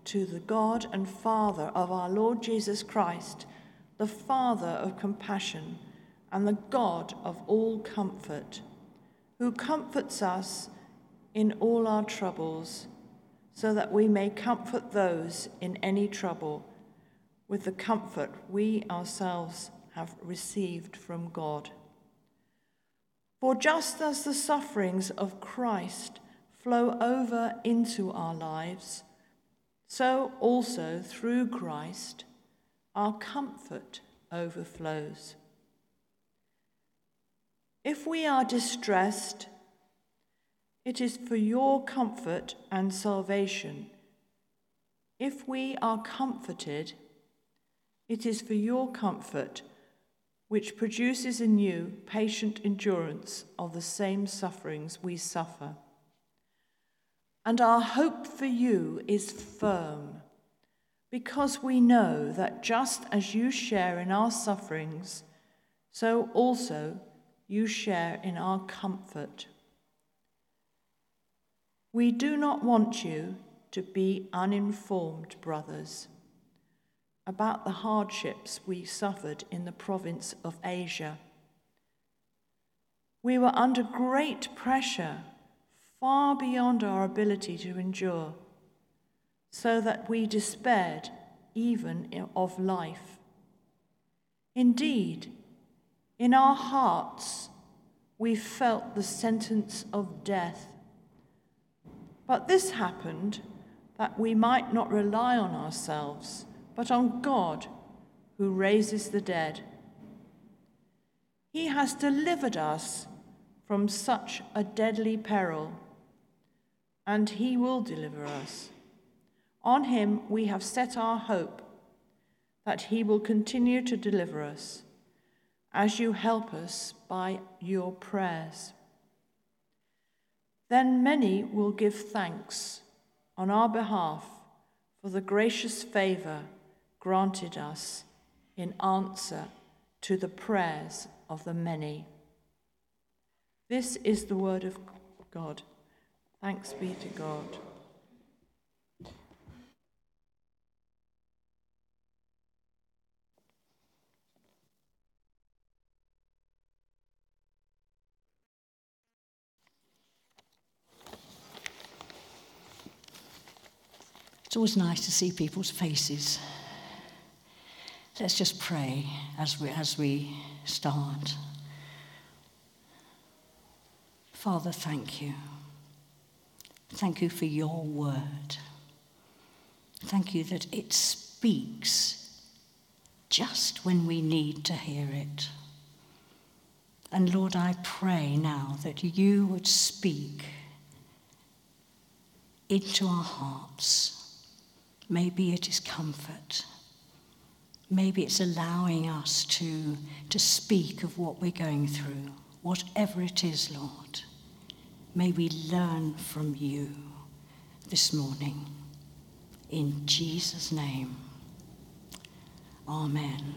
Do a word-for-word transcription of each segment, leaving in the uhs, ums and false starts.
to the God and Father of our Lord Jesus Christ, the Father of compassion and the God of all comfort, who comforts us in all our troubles, so that we may comfort those in any trouble with the comfort we ourselves have received from God. For just as the sufferings of Christ flow over into our lives, so also through Christ our comfort overflows. If we are distressed, it is for your comfort and salvation. If we are comforted, it is for your comfort, which produces in you patient endurance of the same sufferings we suffer. And our hope for you is firm, because we know that just as you share in our sufferings, so also you share in our comfort. We do not want you to be uninformed, brothers, about the hardships we suffered in the province of Asia. We were under great pressure, far beyond our ability to endure, so that we despaired even of life. Indeed, in our hearts we felt the sentence of death. But this happened that we might not rely on ourselves, but on God, who raises the dead. He has delivered us from such a deadly peril, and he will deliver us. On him we have set our hope, that he will continue to deliver us, as you help us by your prayers. Then many will give thanks on our behalf for the gracious favor granted us in answer to the prayers of the many. This is the word of God. Thanks be to God. It's always nice to see people's faces. Let's just pray as we, as we start. Father, thank you. Thank you for your word. Thank you that it speaks just when we need to hear it. And Lord, I pray now that you would speak into our hearts. Maybe it is comfort. Maybe it's allowing us to, to speak of what we're going through. Whatever it is, Lord, may we learn from you this morning. In Jesus' name, amen.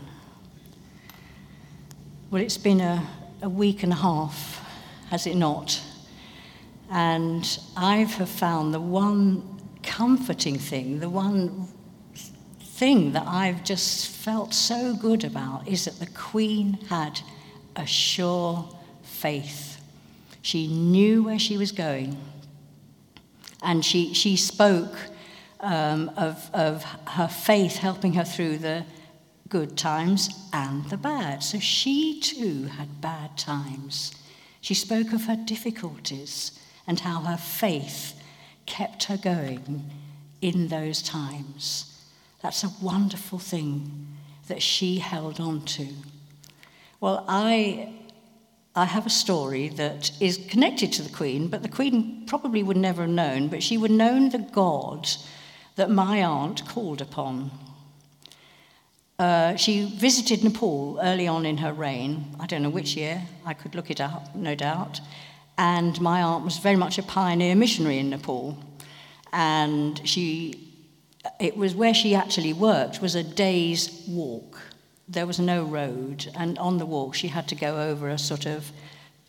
Well, it's been a, a week and a half, has it not? And I have found the one comforting thing, the one thing that I've just felt so good about is that the Queen had a sure faith. She knew where she was going, and she she spoke um, of of her faith helping her through the good times and the bad. So she too had bad times. She spoke of her difficulties and how her faith kept her going in those times. That's a wonderful thing that she held on to. Well, I I have a story that is connected to the Queen, but the Queen probably would never have known, but she would have known the God that my aunt called upon. Uh, she visited Nepal early on in her reign. I don't know which year. I could look it up, no doubt. And my aunt was very much a pioneer missionary in Nepal. And she, it was where she actually worked was a day's walk. There was no road, and on the walk she had to go over a sort of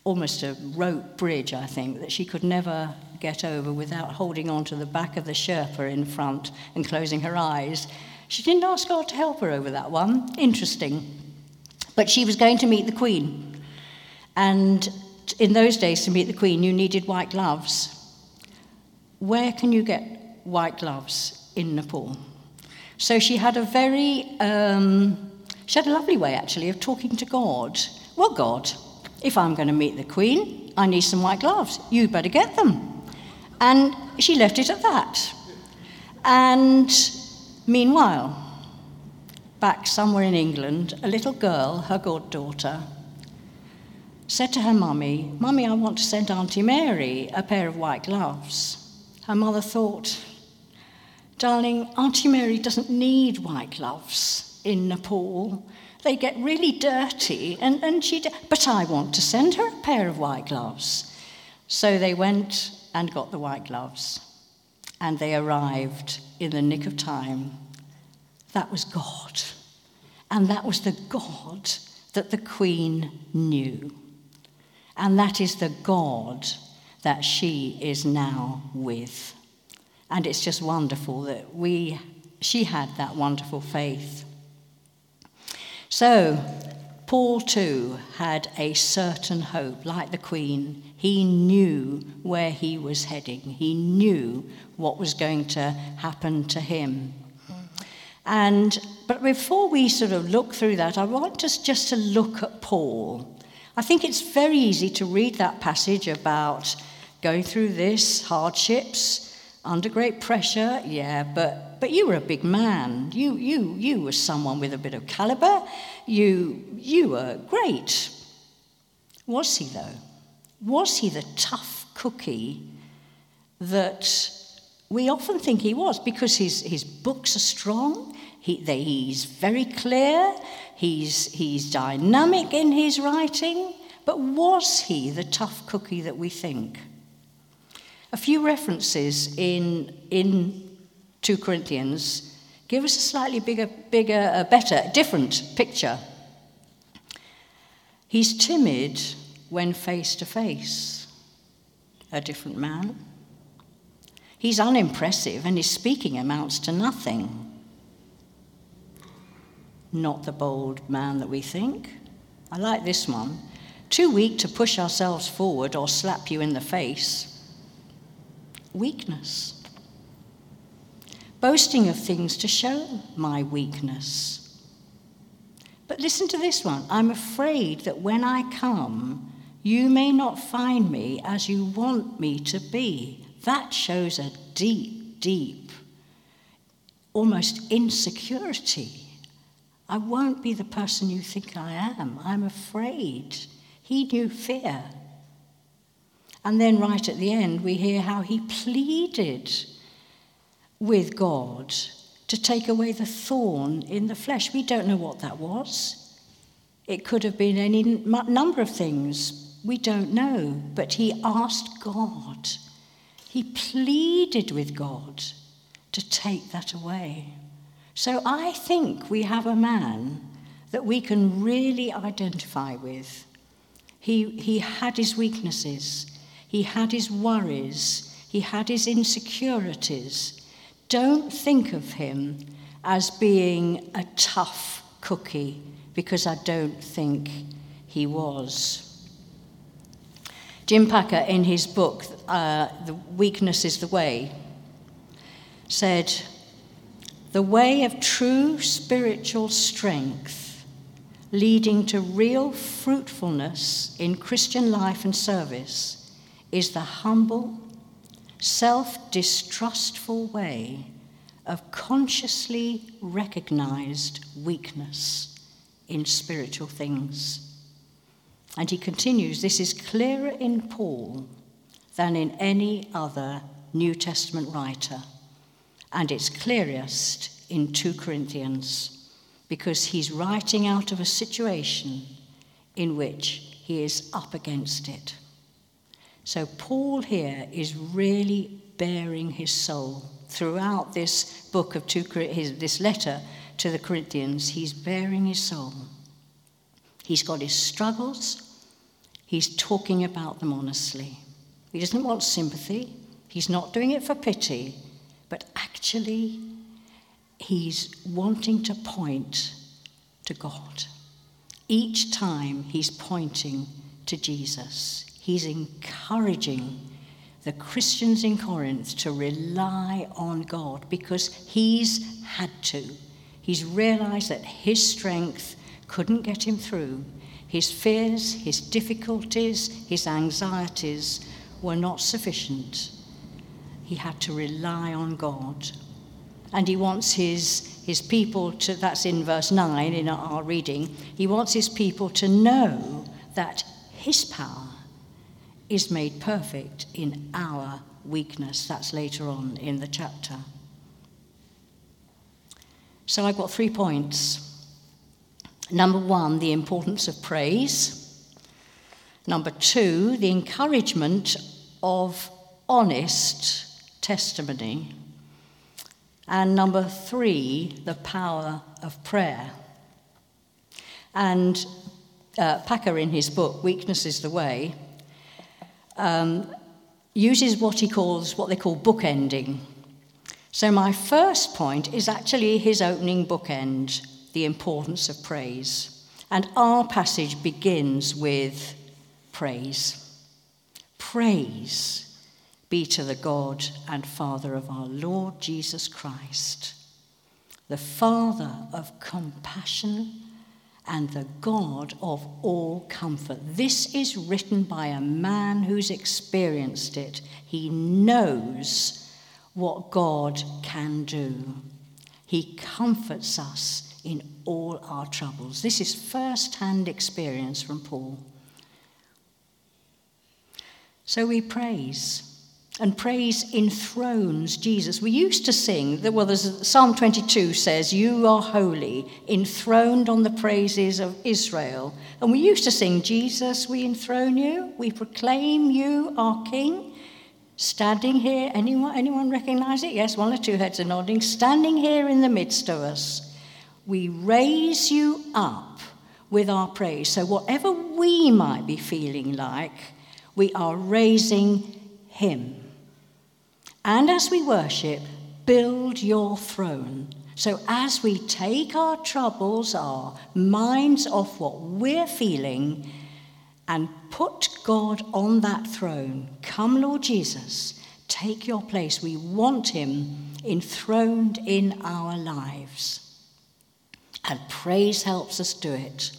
almost a rope bridge, I think, that she could never get over without holding on to the back of the Sherpa in front and closing her eyes. She didn't ask God to help her over that one. Interesting. But she was going to meet the Queen. And in those days, to meet the Queen, you needed white gloves. Where can you get white gloves? In Nepal. So she had a very, um, she had a lovely way, actually, of talking to God. Well, God, if I'm going to meet the Queen, I need some white gloves. You better get them. And she left it at that. And meanwhile, back somewhere in England, a little girl, her goddaughter, said to her mummy, "Mummy, I want to send Auntie Mary a pair of white gloves." Her mother thought, "Darling, Auntie Mary doesn't need white gloves in Nepal. They get really dirty, and, and she, d- but I want to send her a pair of white gloves." So they went and got the white gloves, and they arrived in the nick of time. That was God, and that was the God that the Queen knew, and that is the God that she is now with. And it's just wonderful that we, she had that wonderful faith. So, Paul too had a certain hope, like the Queen. He knew where he was heading. He knew what was going to happen to him. And but before we sort of look through that, I want us just to look at Paul. I think it's very easy to read that passage about going through this, hardships, under great pressure, yeah, but but you were a big man. You you you were someone with a bit of caliber. You you were great. Was he though? Was he the tough cookie that we often think he was? Because his his books are strong. He they, he's very clear. He's he's dynamic in his writing. But was he the tough cookie that we think? A few references in in two Corinthians give us a slightly bigger, bigger, uh, better, different picture. He's timid when face to face, a different man. He's unimpressive and his speaking amounts to nothing. Not the bold man that we think. I like this one. Too weak to push ourselves forward or slap you in the face. Weakness. Boasting of things to show my weakness. But listen to this one. I'm afraid that when I come, you may not find me as you want me to be. That shows a deep, deep, almost insecurity. I won't be the person you think I am. I'm afraid. He knew fear. And then right at the end, we hear how he pleaded with God to take away the thorn in the flesh. We don't know what that was. It could have been any number of things. We don't know. But he asked God. He pleaded with God to take that away. So I think we have a man that we can really identify with. He, he had his weaknesses. He had his worries. He had his insecurities. Don't think of him as being a tough cookie, because I don't think he was. Jim Packer, in his book, uh, The Weakness is the Way, said, "The way of true spiritual strength, leading to real fruitfulness in Christian life and service, is the humble, self-distrustful way of consciously recognized weakness in spiritual things." And he continues, "This is clearer in Paul than in any other New Testament writer, and it's clearest in two Corinthians, because he's writing out of a situation in which he is up against it." So Paul here is really bearing his soul throughout this book of two, his, this letter to the Corinthians. He's bearing his soul. He's got his struggles. He's talking about them honestly. He doesn't want sympathy. He's not doing it for pity, but actually he's wanting to point to God. Each time he's pointing to Jesus. He's encouraging the Christians in Corinth to rely on God because he's had to. He's realized that his strength couldn't get him through. His fears, his difficulties, his anxieties were not sufficient. He had to rely on God. And he wants his, his people to, that's in verse nine in our reading, he wants his people to know that his power is made perfect in our weakness. That's later on in the chapter. So I've got three points. Number one, the importance of praise. Number two, the encouragement of honest testimony. And number three, the power of prayer. And uh, Packer, in his book, Weakness is the Way, um, uses what he calls, what they call bookending. So my first point is actually his opening bookend, the importance of praise. And our passage begins with praise. Praise be to the God and Father of our Lord Jesus Christ, the Father of compassion and the God of all comfort. This is written by a man who's experienced it. He knows what God can do. He comforts us in all our troubles. This is first-hand experience from Paul. So we praise. And praise enthrones Jesus. We used to sing, well, there's, Psalm twenty-two says, you are holy, enthroned on the praises of Israel. And we used to sing, Jesus, we enthrone you, we proclaim you our King. Standing here, anyone, anyone recognize it? Yes, one or two heads are nodding. Standing here in the midst of us, we raise you up with our praise. So whatever we might be feeling like, we are raising him. And as we worship, build your throne. So as we take our troubles, our minds off what we're feeling, and put God on that throne, come Lord Jesus, take your place. We want him enthroned in our lives. And praise helps us do it.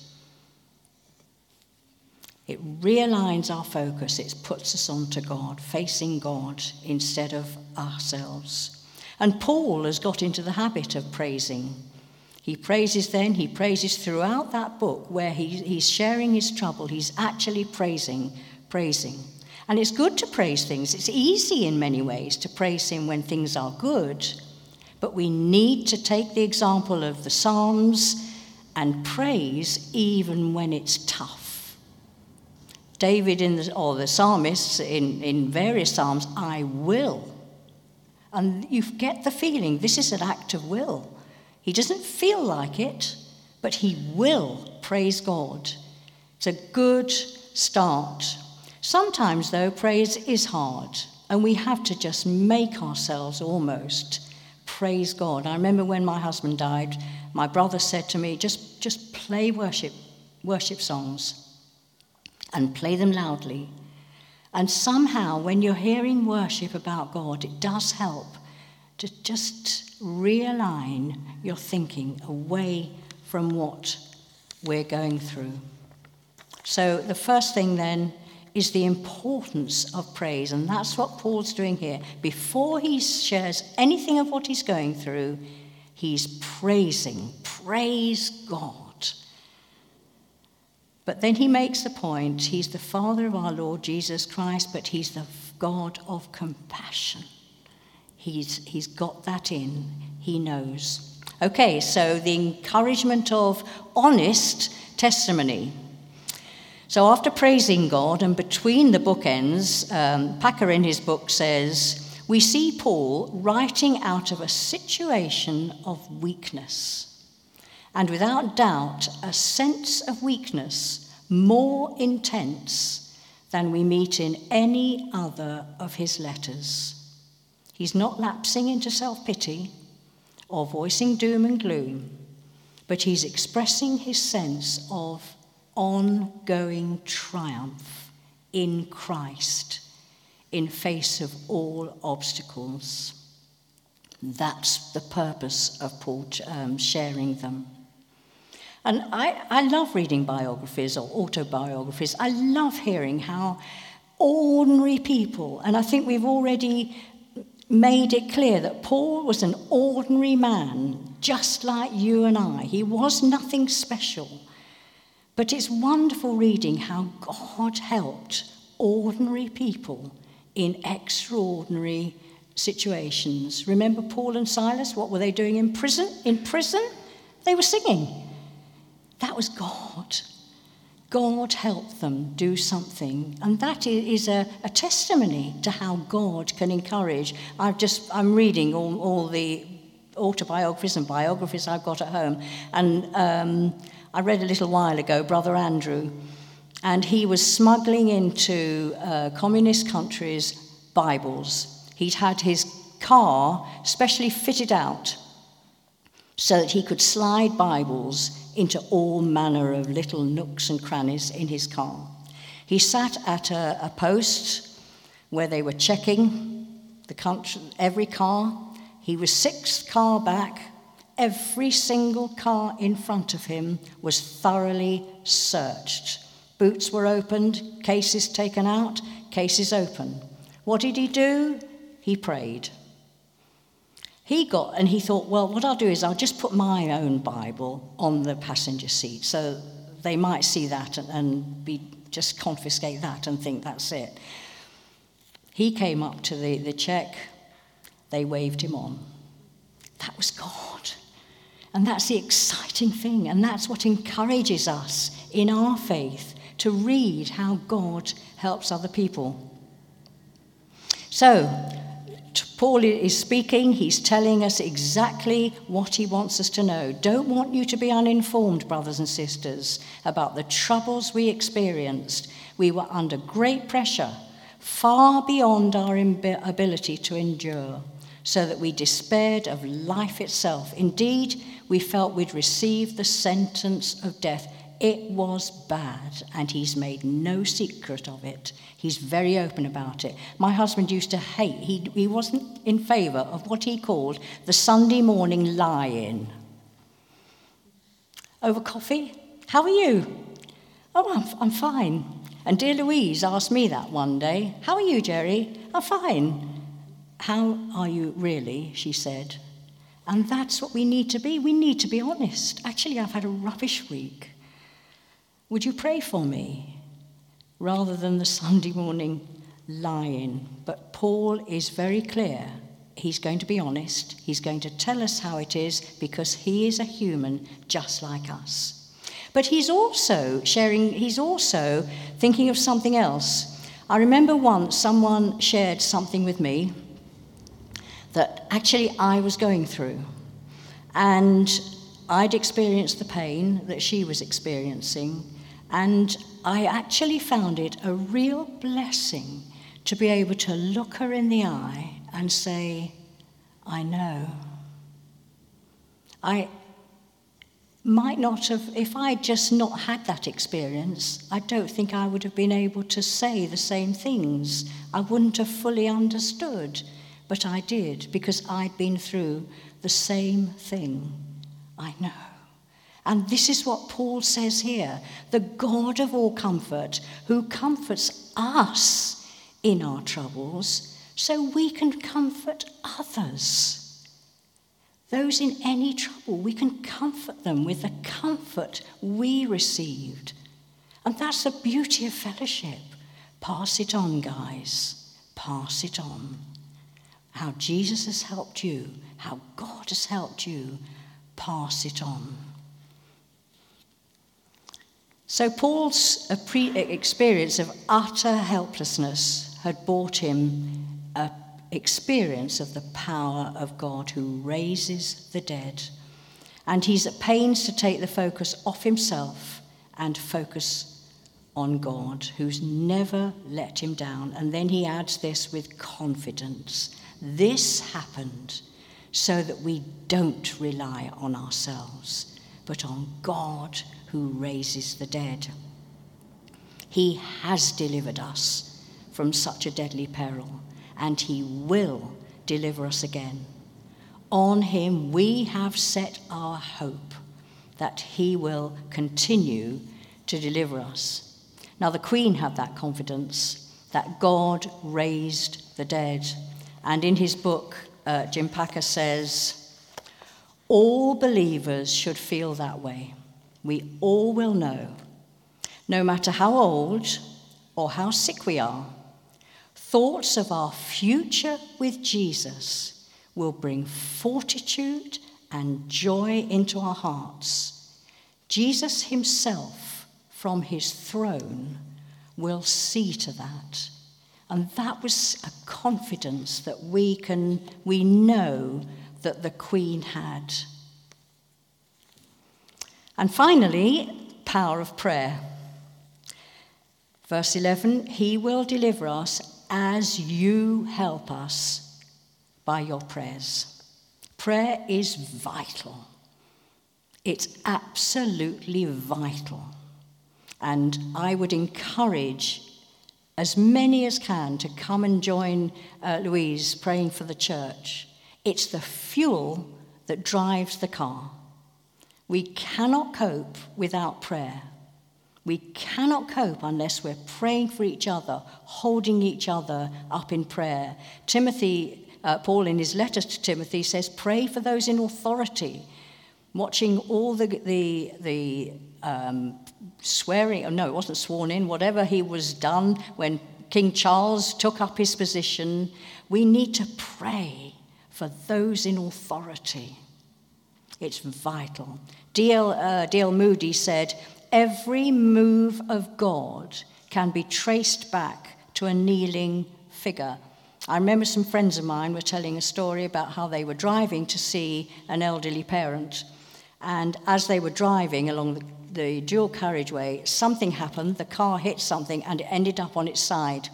It realigns our focus. It puts us onto God, facing God instead of ourselves. And Paul has got into the habit of praising. He praises then, he praises throughout that book where he, he's sharing his trouble. He's actually praising, praising. And it's good to praise things. It's easy in many ways to praise him when things are good. But we need to take the example of the Psalms and praise even when it's tough. David in the, or the psalmists in, in various psalms, I will. And you get the feeling this is an act of will. He doesn't feel like it, but he will praise God. It's a good start. Sometimes, though, praise is hard, and we have to just make ourselves almost praise God. I remember when my husband died, my brother said to me, just, just play worship, worship songs. And play them loudly. And somehow, when you're hearing worship about God, it does help to just realign your thinking away from what we're going through. So the first thing then is the importance of praise, and that's what Paul's doing here. Before he shares anything of what he's going through, he's praising. Praise God. But then he makes the point, he's the Father of our Lord Jesus Christ, but he's the God of compassion. He's, he's got that in, he knows. Okay, so the encouragement of honest testimony. So after praising God, and between the bookends, um, Packer in his book says, we see Paul writing out of a situation of weakness. And without doubt, a sense of weakness more intense than we meet in any other of his letters. He's not lapsing into self-pity or voicing doom and gloom, but he's expressing his sense of ongoing triumph in Christ in face of all obstacles. That's the purpose of Paul um, sharing them. And I, I love reading biographies or autobiographies. I love hearing how ordinary people, and I think we've already made it clear that Paul was an ordinary man, just like you and I. He was nothing special. But it's wonderful reading how God helped ordinary people in extraordinary situations. Remember Paul and Silas? What were they doing in prison? In prison, they were singing. That was God. God helped them do something. And that is a, a testimony to how God can encourage. I've just, I'm reading all, all the autobiographies and biographies I've got at home. And um, I read a little while ago, Brother Andrew, and he was smuggling into uh, communist countries Bibles. He'd had his car specially fitted out so that he could slide Bibles into all manner of little nooks and crannies in his car. He sat at a, a post where they were checking the country, every car. He was sixth car back. Every single car in front of him was thoroughly searched. Boots were opened, cases taken out, cases open. What did he do? He prayed. He got, and he thought, well, what I'll do is I'll just put my own Bible on the passenger seat so they might see that and, and be just confiscate that and think that's it. He came up to the, the check. They waved him on. That was God. And that's the exciting thing, and that's what encourages us in our faith to read how God helps other people. So, Paul is speaking, he's telling us exactly what he wants us to know. Don't want you to be uninformed, brothers and sisters, about the troubles we experienced. We were under great pressure, far beyond our ability to endure, so that we despaired of life itself. Indeed, we felt we'd received the sentence of death. It was bad, and he's made no secret of it. He's very open about it. My husband used to hate, he, he wasn't in favour of what he called the Sunday morning lie-in. Over coffee? How are you? Oh, I'm, I'm fine. And dear Louise asked me that one day. How are you, Jerry? I'm fine. How are you really, she said. And that's what we need to be. We need to be honest. Actually, I've had a rubbish week. Would you pray for me? Rather than the Sunday morning lie-in. But Paul is very clear. He's going to be honest. He's going to tell us how it is because he is a human just like us. But he's also sharing, he's also thinking of something else. I remember once someone shared something with me that actually I was going through. And I'd experienced the pain that she was experiencing. And I actually found it a real blessing to be able to look her in the eye and say, I know. I might not have, if I'd just not had that experience, I don't think I would have been able to say the same things. I wouldn't have fully understood, but I did because I'd been through the same thing. I know. And this is what Paul says here, the God of all comfort, who comforts us in our troubles so we can comfort others. Those in any trouble, we can comfort them with the comfort we received. And that's the beauty of fellowship. Pass it on, guys. Pass it on. How Jesus has helped you, how God has helped you, pass it on. So Paul's experience of utter helplessness had brought him an experience of the power of God who raises the dead. And he's at pains to take the focus off himself and focus on God, who's never let him down. And then he adds this with confidence. This happened so that we don't rely on ourselves, but on God who raises the dead. He has delivered us from such a deadly peril, and he will deliver us again. On him we have set our hope that he will continue to deliver us. Now the Queen had that confidence that God raised the dead. And in his book, uh, Jim Packer says, all believers should feel that way. We all will know, no matter how old or how sick we are, thoughts of our future with Jesus will bring fortitude and joy into our hearts. Jesus himself, from his throne, will see to that. And that was a confidence that we can, we know that the Queen had. And finally, power of prayer. Verse eleven, he will deliver us as you help us by your prayers. Prayer is vital. It's absolutely vital. And I would encourage as many as can to come and join uh, Louise praying for the church. It's the fuel that drives the car. We cannot cope without prayer. We cannot cope unless we're praying for each other, holding each other up in prayer. Timothy, uh, Paul in his letter to Timothy says, pray for those in authority. Watching all the, the, the um, swearing, oh no, it wasn't sworn in, whatever he was done when King Charles took up his position, we need to pray for those in authority. It's vital. D L Uh, D L Moody said, every move of God can be traced back to a kneeling figure. I remember some friends of mine were telling a story about how they were driving to see an elderly parent. And as they were driving along the, the dual carriageway, something happened, the car hit something, and it ended up on its side.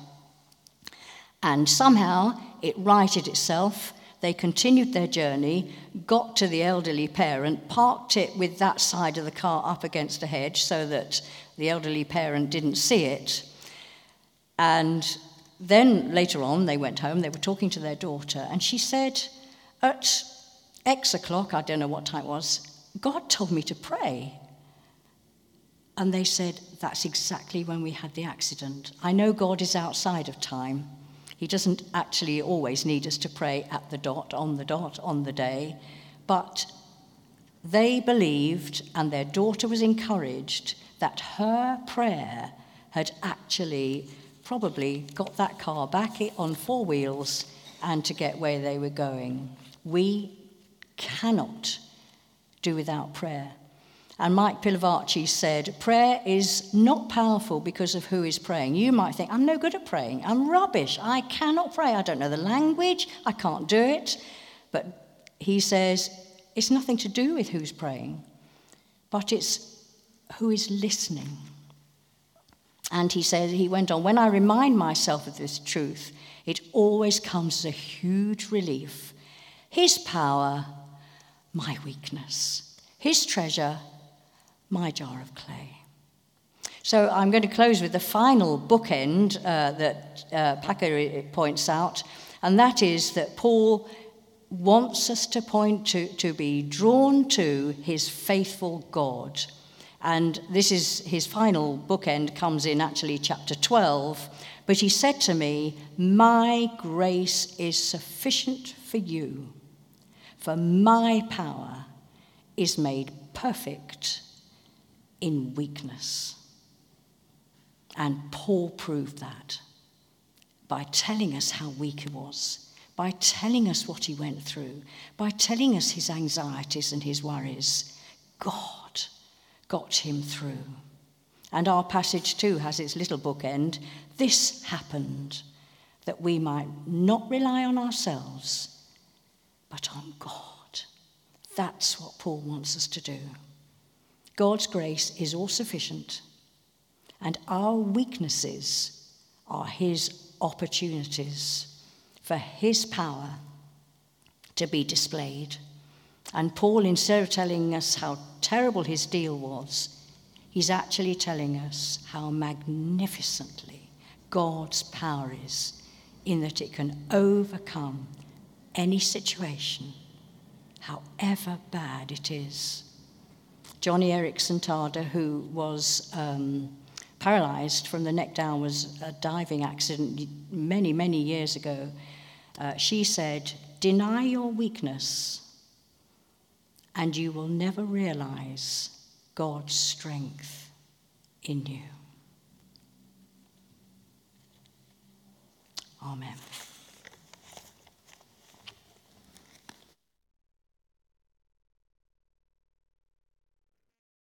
And somehow it righted itself. They continued their journey, got to the elderly parent, parked it with that side of the car up against a hedge so that the elderly parent didn't see it. And then later on, they went home, they were talking to their daughter, and she said, at X o'clock, I don't know what time it was, God told me to pray. And they said, that's exactly when we had the accident. I know God is outside of time. He doesn't actually always need us to pray at the dot, on the dot, on the day. But they believed, and their daughter was encouraged, that her prayer had actually probably got that car back on four wheels and to get where they were going. We cannot do without prayer. And Mike Pilavachi said, prayer is not powerful because of who is praying. You might think, I'm no good at praying. I'm rubbish. I cannot pray. I don't know the language. I can't do it. But he says, it's nothing to do with who's praying, but it's who is listening. And he said, he went on, when I remind myself of this truth, it always comes as a huge relief. His power, my weakness. His treasure, my jar of clay. So I'm going to close with the final bookend uh, that uh, Packer points out, and that is that Paul wants us to point to, to be drawn to his faithful God. And this is his final bookend, comes in actually chapter twelve. But he said to me, my grace is sufficient for you, for my power is made perfect in weakness. And Paul proved that by telling us how weak he was, by telling us what he went through, by telling us his anxieties and his worries. God got him through. And our passage too has its little bookend. This happened that we might not rely on ourselves, but on God. That's what Paul wants us to do. God's grace is all sufficient, And our weaknesses are his opportunities for his power to be displayed. And Paul, instead of telling us how terrible his deal was, he's actually telling us how magnificently God's power is, in that it can overcome any situation, however bad it is. Johnny Erickson Tada, who was um, paralyzed from the neck down, was a diving accident many, many years ago. Uh, she said, "Deny your weakness, and you will never realize God's strength in you." Amen.